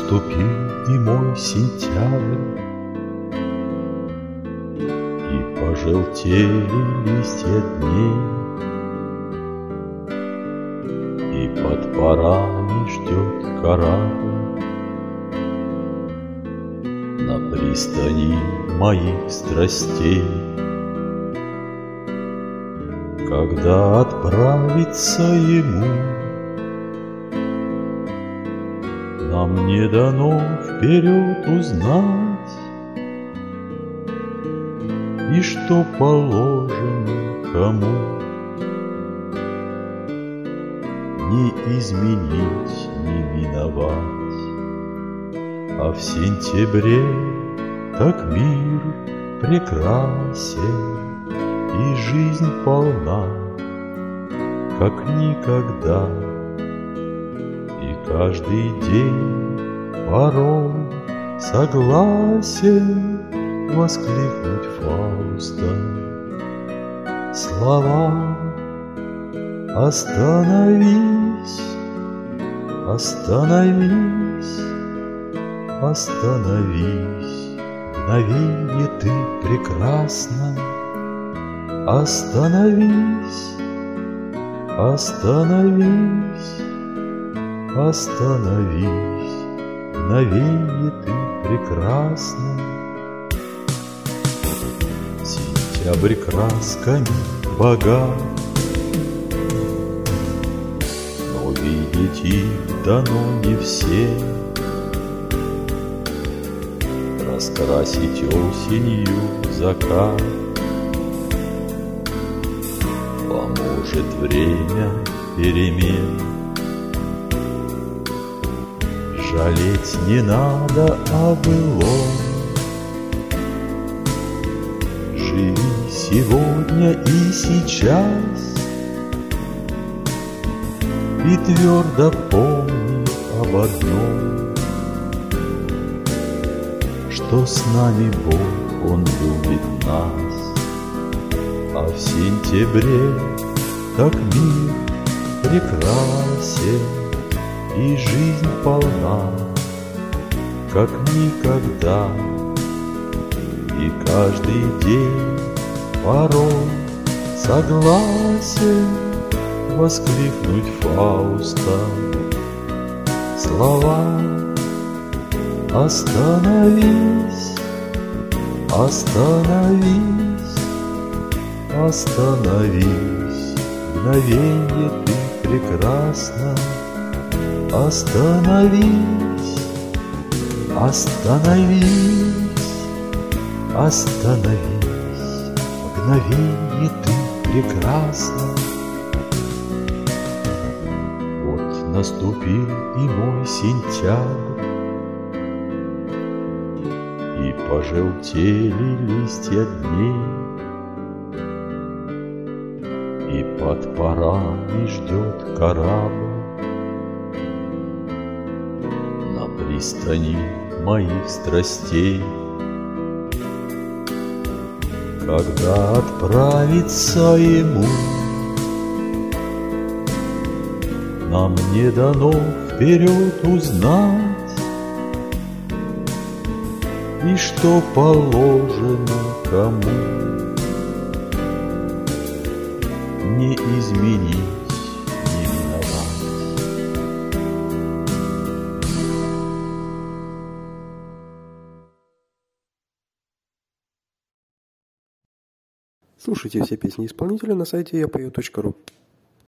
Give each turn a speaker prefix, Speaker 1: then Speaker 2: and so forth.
Speaker 1: наступил и мой сентябрь, и пожелтели листья дней, и под парами ждет корабль на пристани моих страстей. Когда отправиться ему, нам не дано вперед узнать, и что положено кому, не изменить, не миновать. А в сентябре так мир прекрасен, и жизнь полна, как никогда. И каждый день порой согласен воскликнуть Фауста слова: остановись, остановись, остановись, мгновенье ты прекрасна. Остановись, остановись, остановись, мгновенье ты прекрасна. Сентябрь красками богат, но видеть их дано не всем. Раскрасить осенью закат поможет время перемен. Жалеть не надо о былом, живи сегодня и сейчас, и твердо помни об одном, что с нами Бог, Он любит нас. А в сентябре так мир прекрасен, и жизнь полна, как никогда. И каждый день порой согласен воскликнуть Фауста слова: остановись, остановись, остановись, мгновенье ты прекрасна. Остановись, остановись, остановись, мгновенье ты прекрасна. Вот наступил и мой сентябрь, и пожелтели листья дней, и под парами ждет корабль на пристани моих страстей. Когда отправиться ему, нам не дано вперед узнать, и что положено кому, не изменить, не миновать.
Speaker 2: Слушайте все песни исполнителя на сайте yapою.ru.